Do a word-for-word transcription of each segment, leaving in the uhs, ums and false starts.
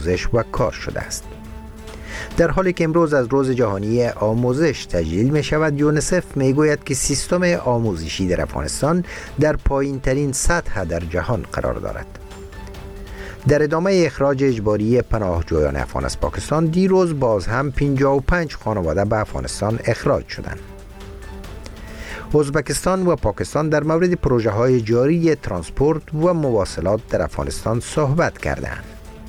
آموزش و کار شده است. در حالی که امروز از روز جهانی آموزش تجلیل می شود، یونیسف می گوید که سیستم آموزشی در افغانستان در پایین ترین سطح در جهان قرار دارد. در ادامه اخراج اجباری پناهجویان افغان از پاکستان، دیروز باز هم پنجاه و پنج خانواده به افغانستان اخراج شدند. ازبکستان و پاکستان در مورد پروژه های جاری ترانسپورت و مواصلات در افغانستان صحبت کردند.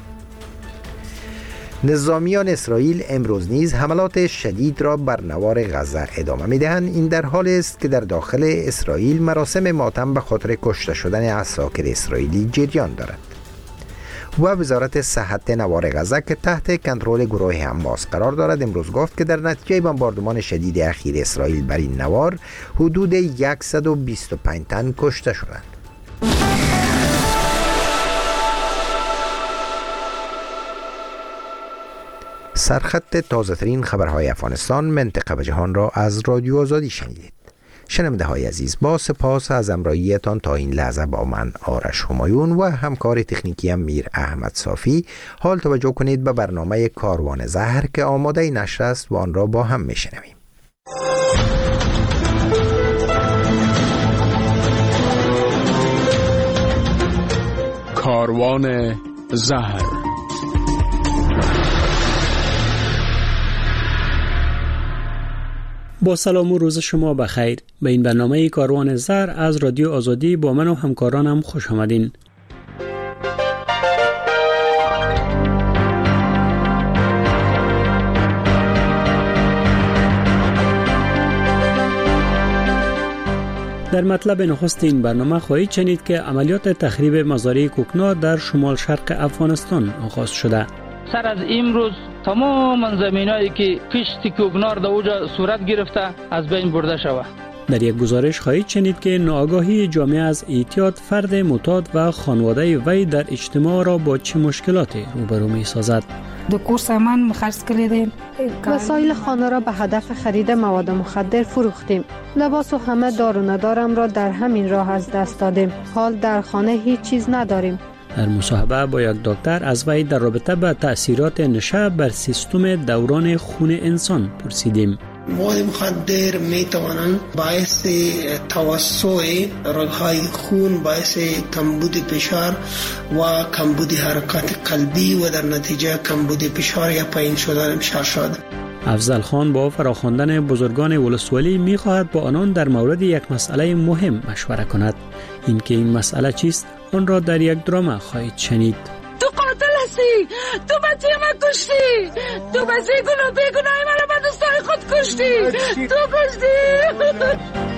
نظامیان اسرائیل امروز نیز حملات شدید را بر نوار غزه ادامه می‌دهند. این در حالی است که در داخل اسرائیل مراسم ماتم به خاطر کشته شدن عساکر اسرائیلی جریان دارد و وزارت صحت نوار غزه که تحت کنترل گروه حماس قرار دارد امروز گفت که در نتیجه بمباردمان شدید اخیر اسرائیل بر این نوار حدود صد و بیست و پنج تن کشته شدند. سرخط تازه‌ترین خبرهای افغانستان، منطقه و جهان را از رادیو آزادی شنیدید. شنونده های عزیز، با سپاس از همراهیتان تا این لحظه با من آرش همایون و همکار تکنیکی میر احمد صافی. حال توجه کنید به برنامه کاروان زهر که آماده نشر است و آن را با هم میشنویم. کاروان زهر. با سلام و روز شما بخیر. به این برنامه کاروان زهر از رادیو آزادی با من و همکارانم خوش آمدین. در مطلب نخست این برنامه خواهید شنید که عملیات تخریب مزارع کوکنار در شمال شرق افغانستان آغاز شده. سر از امروز تمام زمینایی که کشت کوکنار در اوجا صورت گرفته از بین برده شود. در یک گزارش خواهید شنید که ناآگاهی جامعه از اعتیاد فرد معتاد و خانواده وی در اجتماع را با چه مشکلاتی روبرو می سازد. دو کور سامان مخرج کردیم. وسایل خانه را به هدف خرید مواد مخدر فروختیم. لباس و همه دار و ندارم را در همین راه از دست دادیم. حال در خانه هیچ چیز نداریم. در مصاحبه با یک دکتر از وی در رابطه با تأثیرات نشه بر سیستم دوران خون انسان پرسیدیم. مواد مخدر می توانند باعث توسع رگ‌های خون، باعث کمبود فشار و کمبود حرکات قلبی و در نتیجه کمبود فشار یا پایین شدن شرشاد. افضل خان با فراخواندن بزرگان ولسوالی می خواهد با آنان در مورد یک مسئله مهم مشوره کند. اینکه این مسئله چیست آن را در یک درام خواهید شنید. تو قاتل هستی، تو بچه من کشتی، تو بچه گناه بیگناه من با دوستای خود کشتی، تو کشتی.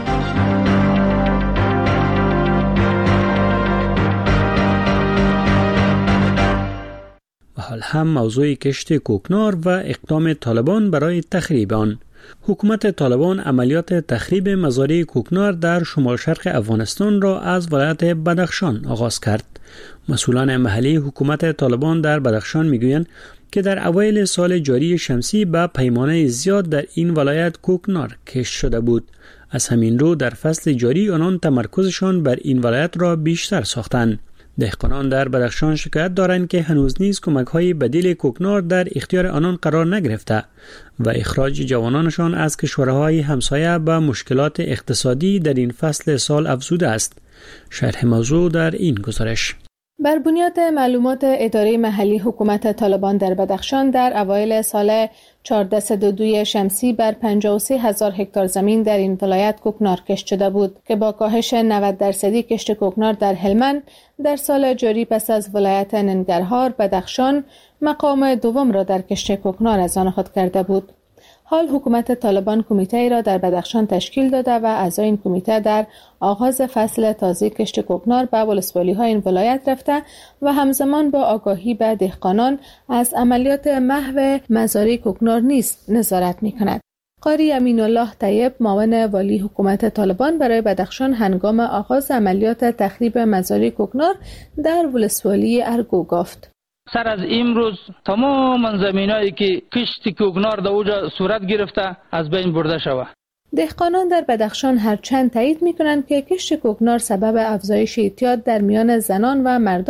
و حال هم موضوع کشت کوکنار و اقدام طالبان برای تخریب آن. حکومت طالبان عملیات تخریب مزارع کوکنار در شمال شرق افغانستان را از ولایت بدخشان آغاز کرد. مسئولان محلی حکومت طالبان در بدخشان میگویند که در اوایل سال جاری شمسی به پیمانه زیاد در این ولایت کوکنار کشت شده بود. از همین رو در فصل جاری آنان تمرکزشان بر این ولایت را بیشتر ساختند. دهقانان در بدخشان شکایت دارند که هنوز نیز کمک‌های بدیل کوکنار در اختیار آنان قرار نگرفته و اخراج جوانانشان از کشورهای همسایه به مشکلات اقتصادی در این فصل سال افزوده است. شرح موضوع در این گزارش. بر بنیاد معلومات اداره محلی حکومت طالبان در بدخشان در اوایل سال چهارصد و دو شمسی بر پنجاه و سه هزار هکتار زمین در این ولایت کوکنار کشت شده بود که با کاهش نود درصدی کشت کوکنار در هلمند در سال جاری پس از ولایت ننگرهار، بدخشان مقام دوم را در کشت کوکنار از آن خود کرده بود. حال حکومت طالبان کمیته را در بدخشان تشکیل داده و اعضای این کمیته در آغاز فصل تازه کشت کوکنار به ولسوالی‌های این ولایت رفته و همزمان با آگاهی به دهقانان از عملیات محو مزارع کوکنار نیز نظارت می‌کند. قاری امین الله طیب، معاون والی حکومت طالبان برای بدخشان، هنگام آغاز عملیات تخریب مزارع کوکنار در ولسوالی ارگو گفت: سر از امروز تمام زمینایی که کشت کوکنار در اوجا صورت گرفته از بین برده شود. دهقانان در بدخشان هرچند تایید می‌کنند که کشت کوکنار سبب افزایش اعتیاد در میان زنان و مردان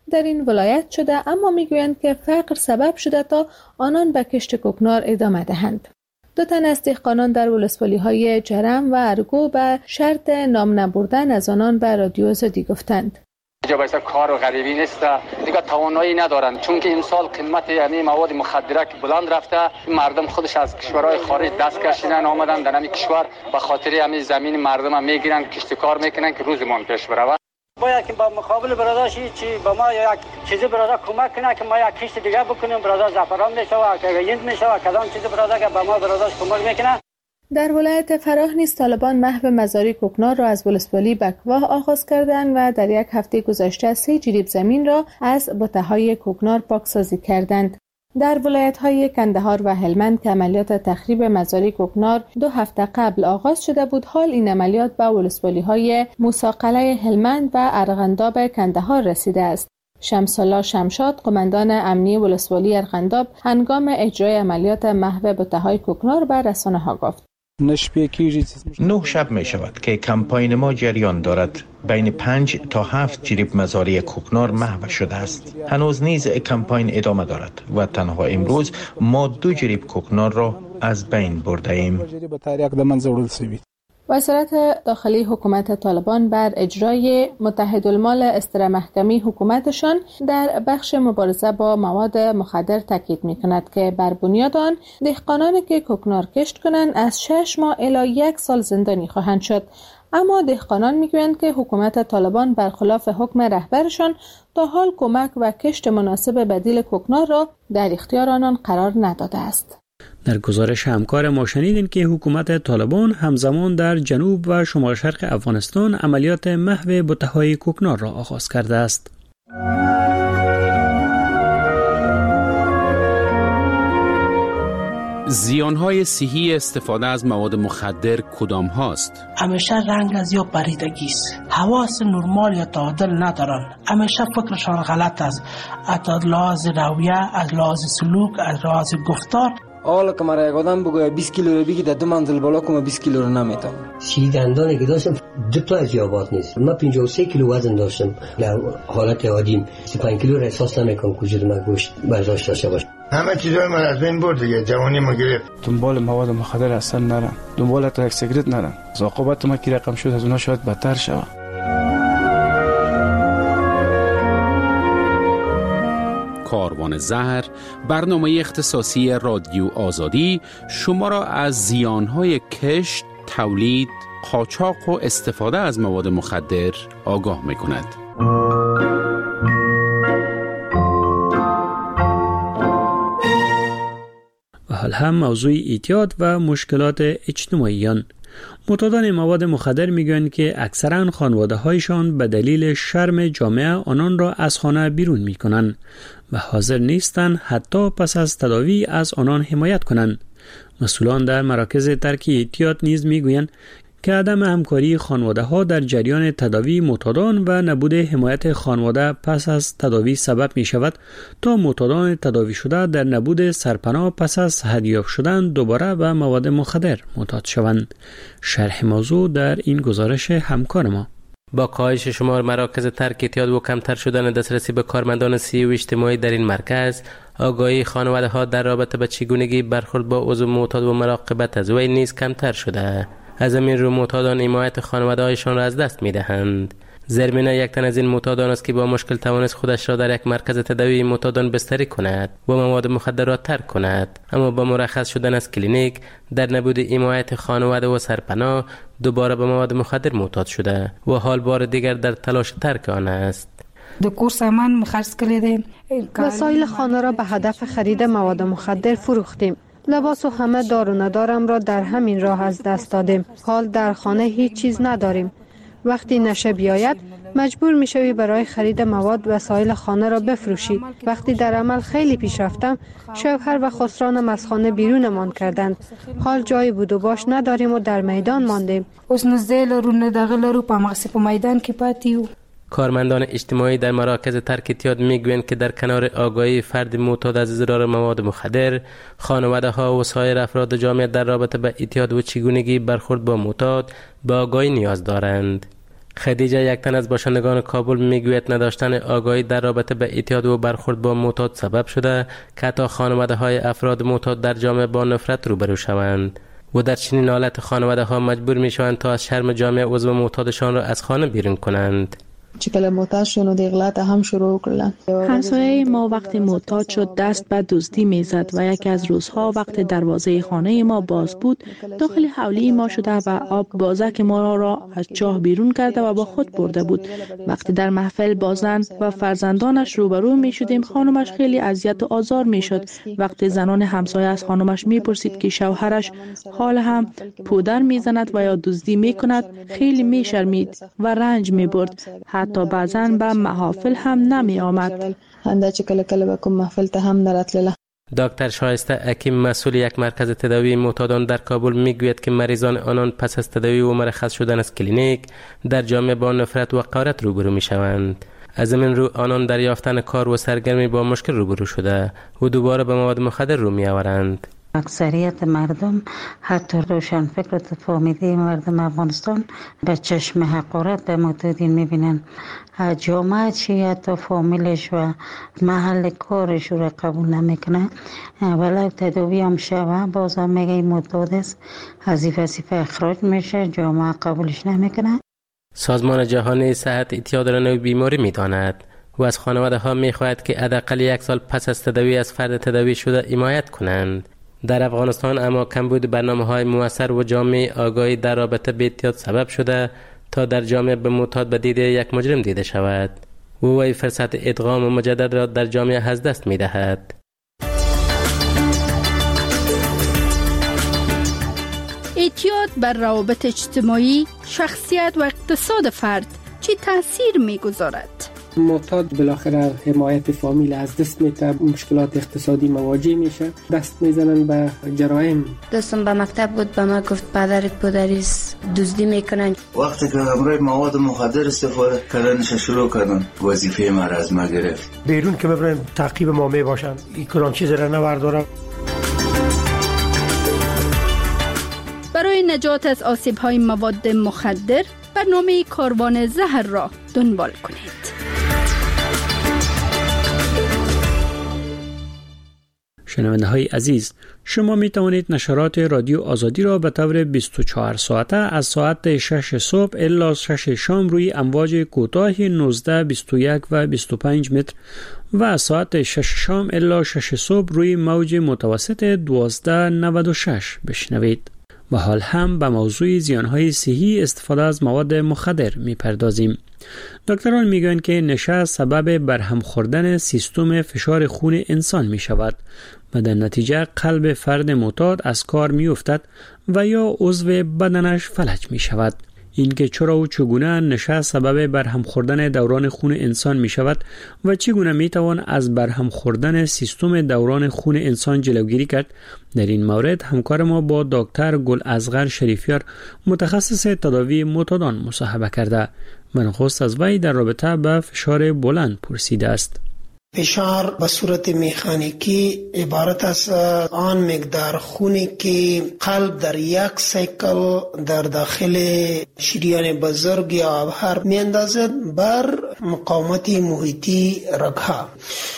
در این ولایت شده، اما میگویند که فقر سبب شده تا آنان به کشت کوکنار ادامه دهند. دو تن از دهقانان در ولسوالی‌های جرم و ارگو به شرط نام نبردن از آنان به رادیو آزادی گفتند. اینجا باید کار و غریبی نیست، دیگه توانایی ندارن، چون که امسال قیمت یعنی مواد مخدره که بلند رفته، مردم خودش از کشورهای خارج دست کشیدن آمدن در همین کشور، به خاطر همین زمین مردم هم میگیرن، کشت کار میکنن که روزمان پیش بره. باید که با مقابل برادرش چی با ما یک چیزی برادر کمک کنه که ما یک کشت دیگه بکنیم، برادر زعفران میشوه که یند میشوه کدام چیزی برادر که با ما برادرش کمک میکنه. در ولایت فراه نیز طالبان محو مزارع کوکنار را از ولسوالی بکواه آغاز کردند و در یک هفته گذشته سه جریب زمین را از بته‌های کوکنار پاکسازی کردند. در ولایت‌های کندهار و هلمند که عملیات تخریب مزارع کوکنار دو هفته قبل آغاز شده بود، حال این عملیات به ولسوالی‌های موسی-قلعه هلمند و ارغنداب کندهار رسیده است. شمس الله شمشاد، قماندان امنی ولسوالی ارغنداب، هنگام اجرای عملیات محو بته‌های کوکنار به رسانه‌ها گفت: نه شب می شود که کمپاین ما جریان دارد. بین پنج تا هفت جریب مزارع کوکنار محو شده است. هنوز نیز کمپاین ادامه دارد و تنها امروز ما دو جریب کوکنار را از بین برده ایم. وزارت داخلی حکومت طالبان بر اجرای متحدالمال استر محکمی حکومتشان در بخش مبارزه با مواد مخدر تاکید می‌کند که بر بنیاد آن دهقانانی که کوکنار کشت کنند از شش ماه الی یک سال زندانی خواهند شد. اما دهقانان میگویند که حکومت طالبان برخلاف حکم رهبرشان تا حال کمک و کشت مناسب بدیل کوکنار را در اختیار آنان قرار نداده است. در گزارش همکار ما شنیدیم که حکومت طالبان همزمان در جنوب و شمال شرق افغانستان عملیات محو بته‌های کوکنار را آغاز کرده است. زیانهای صحی استفاده از مواد مخدر کدام هاست؟ همیشه رنگ از یا پریدگی است، حواس نرمال یا تعادل ندارن، همیشه فکرشان غلط است، از لحاظ رویه، از لحاظ سلوک، از لحاظ گفتار. حالا که مرا یک آدم بگوید بیست کیلو رو بگی در دو منزل بالا کنم بیست کیلو رو نمیتونم. سی دندانی که داشتم دو تا از یابات نیست. من پنجاه و سه کیلو وزن داشتم. در حالت عادیم سی و پنج کیلو را احساس نمیکنم کجور من گوشت برداشت داشته باشم. همه چیزای من از بین برد دیگه، جوانی ما گرفت. دنبال مواد مخدر اصلا نرم، دنبال تا یک سیگرت نرم. عاقبت ما کی رقم شد از اونها شاید بدتر شود. کاروان زهر، برنامه اختصاصی رادیو آزادی شما را از زیانهای کشت، تولید، قاچاق و استفاده از مواد مخدر آگاه می کند. و حال هم موضوع اعتیاد و مشکلات اجتماعیان. معتادان مواد مخدر میگویند که اکثرا خانواده هایشان به دلیل شرم جامعه آنان را از خانه بیرون میکنند و حاضر نیستند حتی پس از تداوی از آنان حمایت کنند. مسئولان در مراکز ترک اعتیاد نیز میگویند که عدم همکاری خانواده ها در جریان تداوی معتادان و نبود حمایت خانواده پس از تداوی سبب می شود تا معتادان تداوی شده در نبود سرپناه پس از صحت‌یاب شدن دوباره به مواد مخدر معتاد شوند. شرح موضوع در این گزارش همکار ما. با کاهش شمار مراکز ترک اعتیاد و کمتر شدن دسترسی به کارمندان صحی و اجتماعی در این مرکز، آگاهی خانواده ها در رابطه با چگونگی برخورد با عضو معتاد و مراقبت از وی نیز کمتر شده. از همین رو معتادان حمایت خانواده هایشان را از دست می دهند. زرمینا یک تن از این معتادان است که با مشکل توانست خودش را در یک مرکز تداوی معتادان بستری کند و مواد مخدر را ترک کند، اما با مرخص شدن از کلینیک در نبود حمایت خانواده و سرپناه دوباره به مواد مخدر معتاد شده و حال بار دیگر در تلاش ترک آن است. دکور سامان خرج کردیم. وسایل خانه را به هدف خرید مواد مخدر فروختیم. لباس و همه دار و ندارم را در همین راه از دست دادیم. حال در خانه هیچ چیز نداریم. وقتی نشه بیاید مجبور میشوی برای خرید مواد وسایل خانه را بفروشی. وقتی در عمل خیلی پیش رفتم، شوهر و خسرانم از خانه بیرونمان کردند. حال جای بود و باش نداریم و در میدان ماندیم. اوس نزدیل رو نداغل رو پامغسی په میدان کې پاتیو. کارمندان اجتماعی در مراکز ترک اعتیاد میگویند که در کنار آگاهی فرد معتاد از اضرار مواد مخدر، خانواده ها و سایر افراد جامعه در رابطه با اعتیاد و چگونگی برخورد با معتاد به آگاهی نیاز دارند. خدیجه، یک تن از باشندگان کابل، میگوید نداشتن آگاهی در رابطه به اعتیاد و برخورد با معتاد سبب شده که حتی خانواده های افراد معتاد در جامعه با نفرت روبرو شوند و در چنین حالت خانواده ها مجبور می شوند تا از شرم جامعه عضو معتادشان را از خانه بیرون کنند. چې کله معتاد شون و د غلط هم شروع کړل. همسایه ما وقتی معتاد شد دست به دزدی میزد و یکی از روزها وقت دروازه خانه ما باز بود داخل حولی ما شده و آب بازک ما را از چاه بیرون کرده و با خود برده بود. وقتی در محفل با زن و فرزندانش روبرو می شدیم خانمش خیلی اذیت و آزار می شد. وقتی زنان همسایه از خانمش می پرسید که شوهرش حال هم پودر می زند و یا دزدی می کند خیلی می شرمید و رنج می برد. حتی بعضاً به محافل هم نمی آمد. هنده چه کل کل بکن محفل ته هم نرتلله. دکتر شایسته حکیم، مسئول یک مرکز تداوی معتادان در کابل، میگوید که مریضان آنان پس از تداوی و مرخص شدن از کلینیک در جامعه با نفرت و حقارت روبرو می شوند. از این رو آنان در یافتن کار و سرگرمی با مشکل روبرو شده و دوباره به مواد مخدر رو می آورند. اکثریت مردم حتی روشنفکر و فامیده مردم افغانستان به چشم حقارت به معتادین میبینن. جامعه چی حتی فامیلش و محل کارش رو قبول نمیکنه. ولی تداوی هم شوه باز هم میگه معتاد است، از وظیفه اخراج میشه، جامعه قبولش نمیکنه. سازمان جهانی صحت اعتیاد را نوع بیماری میداند و از خانواده ها میخواهد که حداقل یک سال پس از تداوی از فرد تداوی شده حمایت کنند. در افغانستان اما کمبود برنامه‌های مؤثر و جامع آگاهی در رابطه با اعتیاد سبب شده تا در جامعه به معتاد به دید یک مجرم دیده شود و وی فرصت ادغام و مجدد را در جامعه از دست می‌دهد. اعتیاد بر روابط اجتماعی، شخصیت و اقتصاد فرد چه تأثیر می‌گذارد؟ معتاد بالاخره حمایت فامیل از دست میده، مشکلات اقتصادی مواجه میشه، دست میزنن به جرایم. دوستم به مکتب بود، به ما گفت پدرت پدریست دزدی میکنن. وقتی که همراه مواد مخدر استفاده کردنش شروع کردن وظیفه ما از ما گرفت. بیرون که ببرن تعقیب ما میباشن، این کلان چیز را نوردارم. برای نجات از آسیب‌های مواد مخدر برنامه کاروان زهر را دنبال کنید. شنونده های عزیز، شما می توانید نشرات رادیو آزادی را به طور بیست و چهار ساعته از ساعت شش صبح الی شش شام روی امواج کوتاه نوزده، بیست و یک و بیست و پنج متر و از ساعت شش شام الی شش صبح روی موج متوسط دوازده نود و شش بشنوید. و حال هم به موضوع زیانهای صحی استفاده از مواد مخدر می پردازیم. دکتران می گویند که نشه سبب برهم خوردن سیستم فشار خون انسان می شود و در نتیجه قلب فرد معتاد از کار می افتد و یا عضو بدنش فلج می شود. اینکه چرا و چگونه نشه سبب برهم خوردن دوران خون انسان می شود و چگونه می توان از برهم خوردن سیستم دوران خون انسان جلوگیری کرد، در این مورد همکار ما با دکتر گل اصغر شریفیار متخصص تداوی معتادان مصاحبه کرده. منخواست از وی در رابطه به فشار بلند پرسیده است. فشار به صورت مکانیکی عبارت از آن مقدار خونی که قلب در یک سیکل در داخل شریان بزرگ یا آبهر می اندازد بر مقاومت محیطی رگها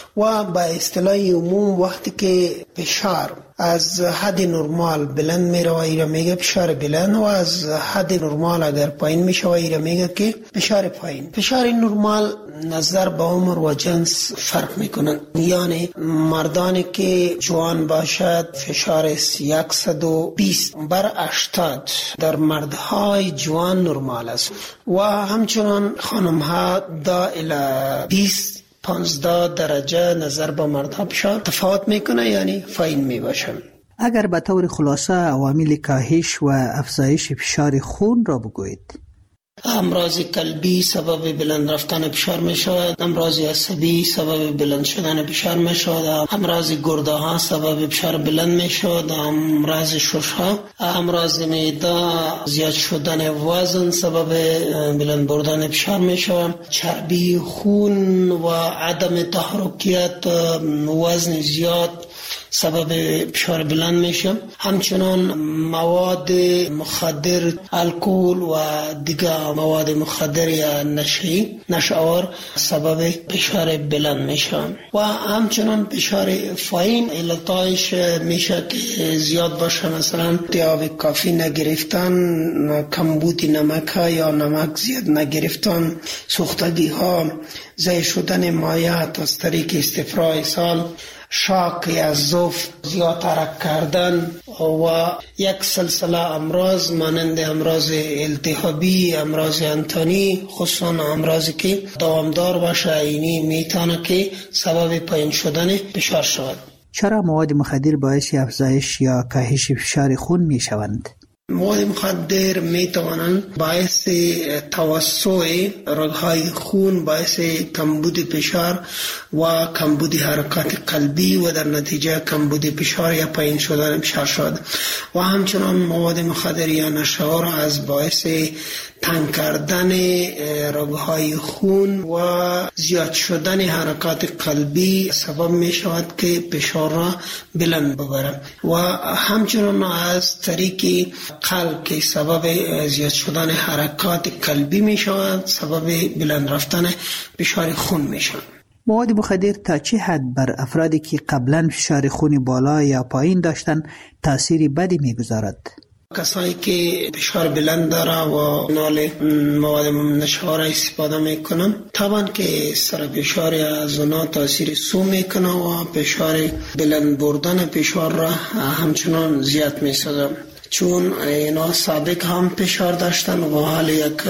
و با اصطلاح عموم وقتی که فشار از حد نرمال بلند می روه ایره میگه فشار بلند و از حد نرمال اگر پایین می شوه ایره میگه که فشار پایین. فشار نرمال نظر به عمر و جنس فرق می کنند، یعنی مردانی که جوان باشد فشار صد و بیست بر هشتاد در مردهای جوان نرمال است و همچنان خانم ها دا الی بیست پانزده درجه نظر به مردها فشار تفاوت میکنه، یعنی پایین می باشه. اگر به طور خلاصه عوامل کاهش و افزایش فشار خون را بگویید. امراض قلبی سبب بلند رفتن فشار می شود، امراض عصبی سبب بلند شدن فشار می شود، امراض گرده ها سبب فشار بلند می شود، امراض شش ها، امراض معده زیاد شدن وزن سبب بلند بردن فشار می شود، چربی خون و عدم تحرکیت وزن زیاد سبب فشار بلند میشه. همچنان مواد مخدر، الکل و دیگر یا مواد مخدر یا نشه‌ای نشه‌آور سبب فشار بلند میشن و همچنان فشار پایین علتایش میشه که زیاد باشه، مثلا آب کافی نگرفتن، کمبود نمک یا نمک زیاد نگرفتن، سوختگی ها، ضعیف شدن مایعات از طریق استفراغ سال، شاک یا ضعف زیاد ترک کردن و یک سلسله امراض مانند امراض التهابی، امراض انتانی، خصوصا امراضی که دوامدار باشه اینی میتونه که سبب پایین شدن فشار شود. چرا مواد مخدر باعث افزایش یا کاهش فشار خون می شوند؟ مواد مخدر می توانند باعث توسع رگ‌های خون، باعث کمبود فشار و کمبود حرکات قلبی و در نتیجه کمبود فشار یا پایین شدن فشار شود و همچنان مواد مخدر یا نشه‌آور از باعث تنگ کردن رگ‌های خون و زیاد شدن حرکات قلبی سبب می شود که فشار را بلند ببرد و همچنان از طریق قلب که سبب زیاد شدن حرکات قلبی می شود سبب بلند رفتن فشار خون می شود. مواد مخدر تا چه حد بر افرادی که قبلا فشار خون بالا یا پایین داشتن تأثیری بدی می گذارد؟ کسایی که فشار بلند داره و نال مواد نشه‌آور استفاده میکنن طبعا که سر فشار از اونا تاثیر سو میکنه و فشار بلند بردن فشار را همچنان زیاد میسازه، چون اینا سابق هم فشار داشتن و حال یک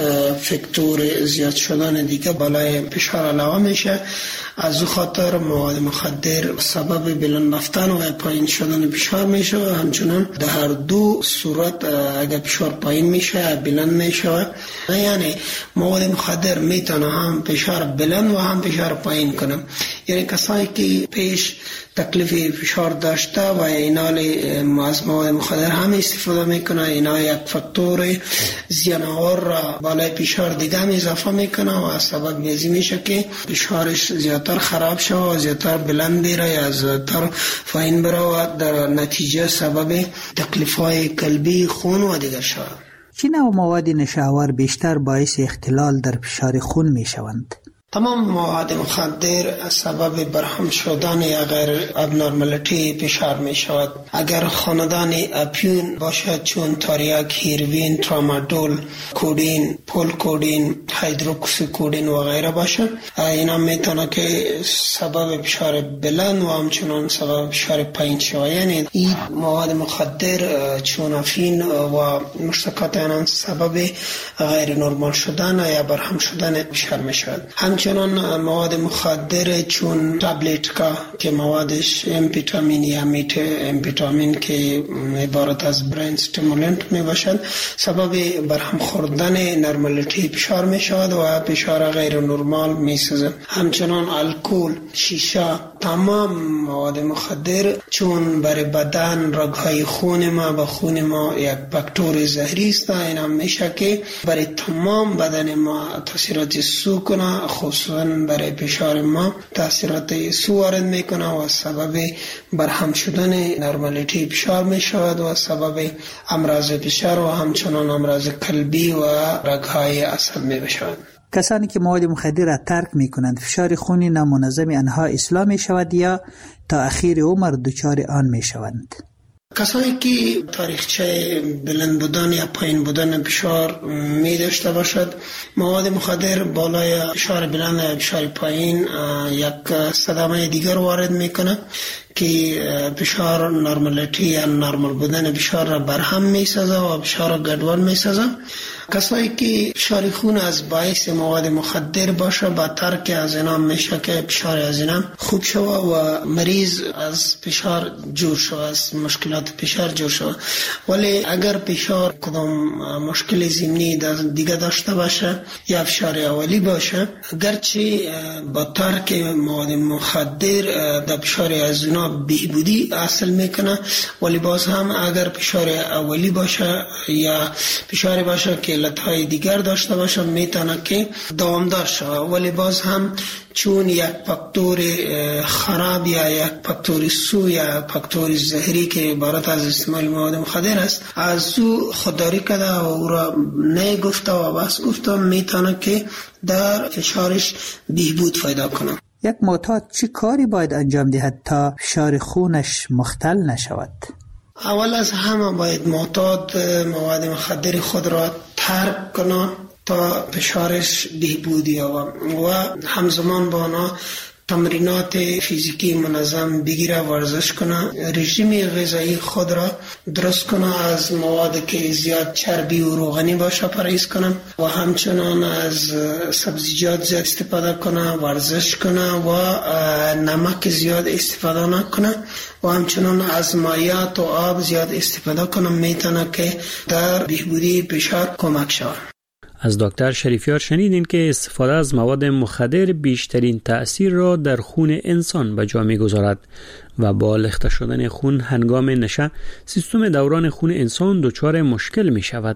فاکتور زیاد شدن دیگه بالای فشار علاوه میشه. از او خاطر مواد مخدر سبب بلند رفتن و پایین شدن فشار میشه و همچنان در هر دو صورت اگر فشار پایین میشه بلند میشه. یعنی مواد مخدر میتونه هم فشار بلند و هم فشار پایین کنه. یعنی کسایی که پیش تکلیف فشار داشته و اینال از مواد مخدر هم استفاده میکنه، اینا یک فاکتور زیان‌آور را بالای فشار دیگه هم اضافه میکنه و سبب میزی میشه که فشارش زیادتر خراب شد و زیادتر بلند بره یا زیادتر پایین بره و در نتیجه سبب تکلیف‌های قلبی، خون و دیگر شود. چه نوع مواد نشه‌آور بیشتر باعث اختلال در فشار خون میشوند؟ تمام مواد مخدر سبب برهم شدن یا غیر ابنورمالیتی فشار می شود. اگر خاندان اپیون باشد چون تریاک، هیروین، ترامادول، کودین، پول کودین، هیدروکسی کودین و غیره باشد، اینا میتونه که سبب فشار بلند و همچنان سبب فشار پایین شود. یعنی این مواد مخدر چون افین و مشتقات آن سبب غیر نرمال شدن یا برهم شدن فشار می شود. همچنان مواد مخدر چون تابلتکا که موادش امفیتامین یا میت امفیتامین که عبارت از برین استیمولنت می باشد سبب برهم خوردن نرمالیتی فشار می شود و فشار غیر نرمال می سازد. همچنان الکل، شیشه، تمام مواد مخدر چون برای بدن رگ‌های خون ما و خون ما یک فاکتور زهری است، این هم میشه که برای تمام بدن ما تاثیرات سو کنه، خصوصا برای فشار ما تاثیرات سو وارد میکنه و سبب برهم شدن نرمالیتی فشار میشود و سبب امراض فشار و همچنان امراض قلبی و رگ‌های عصب میشود. کسانی که مواد مخدر را ترک می کنند فشار خون نامنظم آنها اصلاح می شود یا تا اخیر عمر دچار آن می شوند؟ کسانی که تاریخچه بلند بودن یا پایین بودن فشار می داشته باشد، مواد مخدر بالای فشار بلند یا فشار پایین یک صدمه دیگر وارد میکنه که فشار نرمالیتی یا نرمال بودن فشار را برهم می سازه و فشار را گډوډ می سازه. کسایی که فشار خون از باعث مواد مخدر باشه با ترک از اینا میشه که فشار از اینا خوب شوه و مریض از فشار جور شوه، از مشکلات فشار جور شوه. ولی اگر فشار کدام مشکل ضمنی دیگه داشته باشه یا فشار اولی باشه، گرچه با ترک مواد مخدر در فشار از اینا بهبودی حاصل میکنه، ولی باز هم اگر فشار اولی باشه یا فشار باشه که علتهای دیگر داشته باشه میتونه که دوامدار شود، ولی باز هم چون یک فاکتور خراب یا یک فاکتور سو یا فاکتور زهری که عبارت از استعمال مواد مخدر است از او خودداری کرده و او را نگفته و بس گفته میتونه که در فشارش بهبود پیدا کنه. یک معتاد چه کاری باید انجام دهد تا فشار خونش مختل نشود؟ اول از همه باید معتاد مواد مخدر خود را ترک کنه تا فشارش بهبود یابد و همزمان با آنها تمرینات فیزیکی منظم بگیره، ورزش کنه، رژیم غذایی خود را درست کنه، از مواد که زیاد چربی و روغنی باشه پرهیز کنه و همچنان از سبزیجات زیاد استفاده کنه، ورزش کنه و نمک زیاد استفاده نکنه و همچنان از مایعات و آب زیاد استفاده کنه، میتونه که در بهبودی فشار کمک شود. از دکتر شریفیار شنیدین که استفاده از مواد مخدر بیشترین تأثیر را در خون انسان به جا می‌گذارد و با لخته شدن خون هنگام نشه سیستم دوران خون انسان دچار مشکل می شود.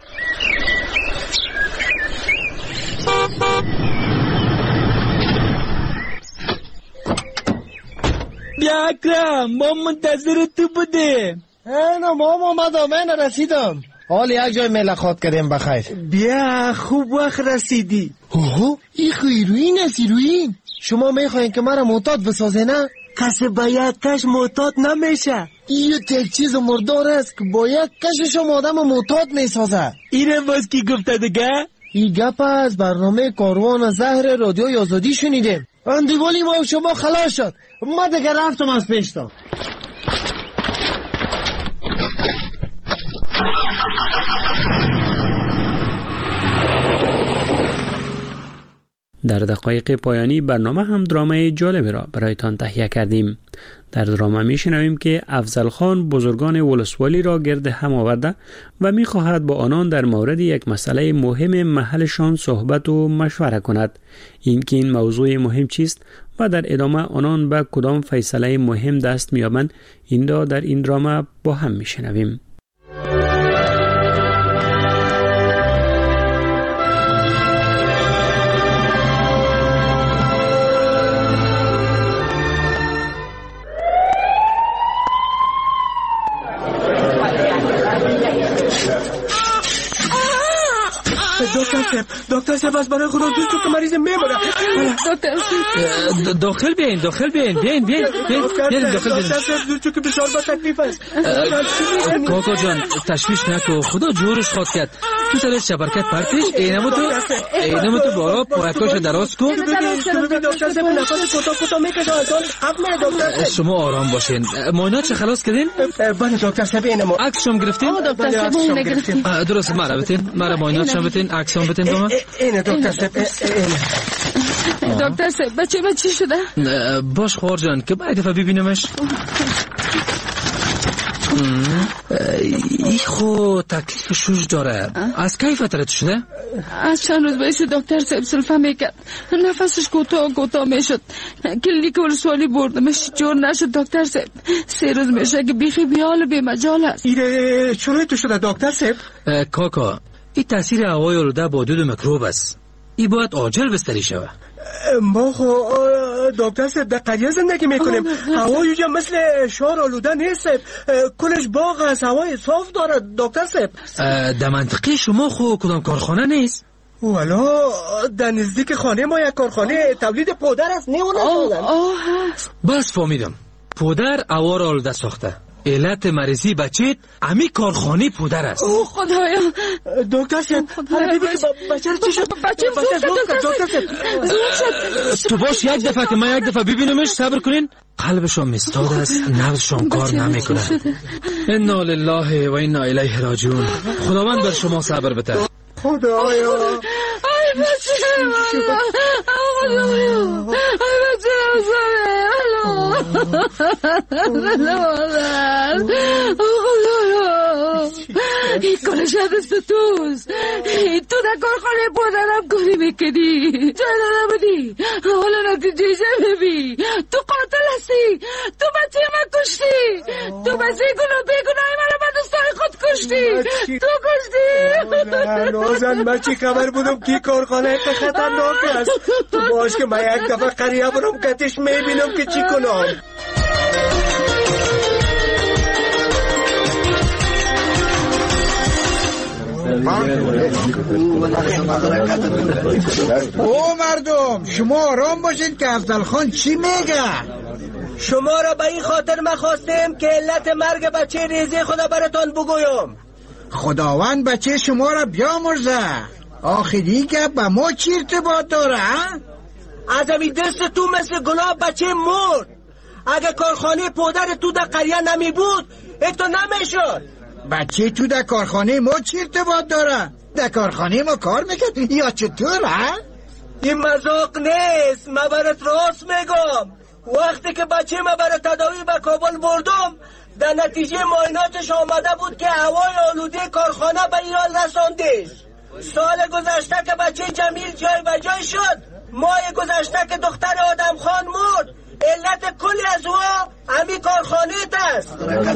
بیا اکرم، ما منتظر تو بودیم. اینا مام آمدم، من رسیدم. حالا یک جای ملاقات کردیم بخیر. بیا خوب وقت رسیدی. اوه این خیروین است ایروین. شما میخواین که مرا معتاد بسازه نه؟ کسی با یک کش معتاد نمیشه. این یک چیز مردار است که با یک کش شما آدم معتاد میسازه. اینم باز کی گفته دیگه؟ این گپ از برنامه کاروان زهر رادیوی آزادی شنیدیم. اندیوالی ما شما خلاص شد. ما دیگه رفتم از پیشتا. در دقایق پایانی برنامه هم درامای جالبی را برایتان تهیه کردیم. در درامه می شنویم که افضل خان بزرگان ولسوالی را گرد هم آورده و می خواهد با آنان در مورد یک مسئله مهم محلشان صحبت و مشوره کند. این که این موضوع مهم چیست و در ادامه آنان به کدام فیصله مهم دست می یابند، این را در این درامه با هم می شنویم. دکتر صاحب، دکتر صاحب از برای خدا دوست که مریض میمونه. دکتر صاحب داخل بیاین، داخل بیاین، بیاین بیاین بیاین داخل بیاین. دکتر صاحب دوست که بسیار با تکلیف است. کاکا جان تشویش نکو، خدا جورش خواد کرد. تو سر شبرکت پرتش، اینمو تو اینمو تو بارا پاکاش دراز کن. ببین دکتر صاحب نفس کوتاه کوتاه میکشه، اصلا حق نه دکتر. شما آرام باشین. معاینات چه خلاص کردین؟ بله دکتر صاحب اینمو. عکس شما گرفتین؟ دکتر صاحب نگرفتین. درست مرا بتین، مرا معاینات شما بتین، عکسام بتین با من. اینه دکتر صاحب. دکتر صاحب بچه من چی شده؟ باش خوار جان که باید دفعه ببینمش. ای خو تکلیف شوش داره. از کی فترت شده؟ از چند روز بایست دکتر صاحب سلفه میکرد، نفسش کوتاه کوتاه میشد. کلینیک ولسوالی بردمش، جور نشد دکتر صاحب. سه روز میشه که بیخی بیال بی مجال است. ایره چرا تو شده دکتر صاحب؟ کاکا این تاثیر هوای آلوده با دود میکروب است. این باید عاجل بستری شوه. ما خو دکتر صاحب در قریه زندگی میکنیم. هوای اینجا مثل شهر آلوده نیست. کلش باغ است، هوای صاف داره دکتر صاحب. در منطقه شما خو کدام کارخانه نیست؟ والا در نزدیک خانه ما یک کارخانه تولید پودر است. نه اون هست. بس فهمیدم. پودر هوا را آلوده ساخته. علت مریضی بچه امی کارخانه پودر است. اوه خدایا دکتر صاحب بچه چی شد؟ بچه زود شد دکتر صاحب. تو باش یک دفعه که من یک دفعه ببینمش صبر کنین. قلبشان مستاد است، نبضشان کار نمیکنه. انا لله و انا الیه راجعون. خداوند بر شما صبر بده. خدایا ای بچه خدایا ای بچه این کارش دست توست. تو در کارخانه پدرم کاری میکنی، جای داده بودی، حالا نتیجه ببین. تو قاتل هستی، تو بچه من کشتی، تو بچه گناه بیگناهی من رو به دوستای خود کشتی، تو کشتی. نازن من چی خبر بودم که کارخانه که خطرناک است. تو باش که من یک دفعه قریه برم کتش میبینم که چی کنم. او مردم شما آرام باشید که افضل خان چی میگه. شما را به این خاطر ما خواستیم که علت مرگ بچه ریزی خدا براتان بگویم. خداوند بچه شما را بیامرزه. آخری که به ما چی ارتباط داره؟ از امی دست تو مثل گناه بچه مرد. اگه کارخانه پدر تو در قریه نمی بود این تو نمیشد. بچه تو در کارخانه ما چی ارتباط داره؟ در کارخانه ما کار میکرد یا چطور ها؟ این مذاق نیست، من برات راست میگم. وقتی که بچه من برای تداوی به کابل بردم در نتیجه معایناتش آمده بود که هوای آلوده کارخانه به ایران رساندش. سال گذشته که بچه جمیل جای به جای شد، ماه گذشته که دختر آدم خان مرد، علت کلی از او همی کارخانه است.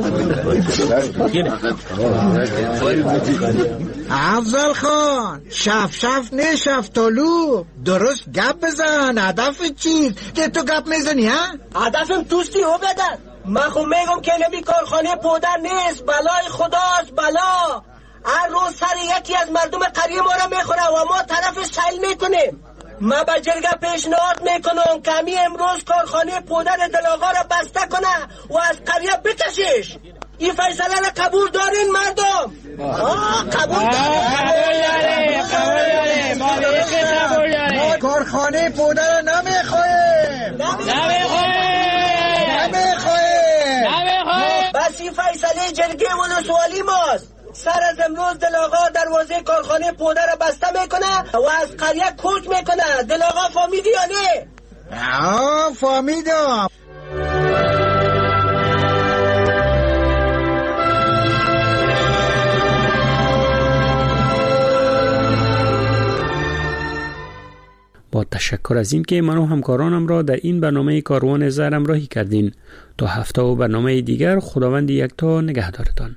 افضل خان شف شف نه شفتالو درست گپ بزن. هدف چیست که تو گپ میزنی ها؟ هدفم توستی او بدن. من خو میگم که نمی کارخانه پودر نیست، بلای خداست بلا. هر روز سر یکی از مردم قریه ما را میخوره و ما طرفش سیل میکنیم. ما به جرگه پیشنهاد میکنم که همی امروز کارخانه پودر دلاغا را بسته کنه و از قریه بکشش. این فیصله را قبول دارین مردم؟ آه قبول دارین. قبول دارین. ما کارخانه پودر را نمیخواهیم. نمیخواهیم. نمیخواهیم. بس این فیصله جرگه و سوالی ماست. سر از امروز دلاغا دروازه کارخانه پودر را بسته میکنه و از قریه کوچ میکنه. دلاغا فهمیدی یا نه؟ آه فهمیدم. با تشکر از این که من و همکارانم را در این برنامه کاروان زهر همراهی کردین. تا هفته و برنامه دیگر خداوند یکتا نگهدارتان.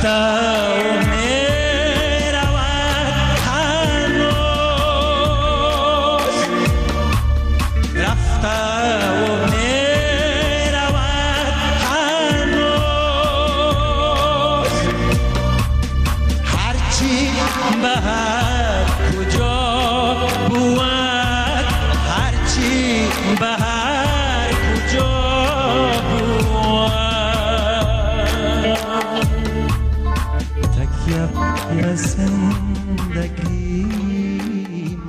رفته و می رود هنوز رفته و می رود هنوز هرچی به هر کجا بود هرچی به هر کجا بود تکیه رسن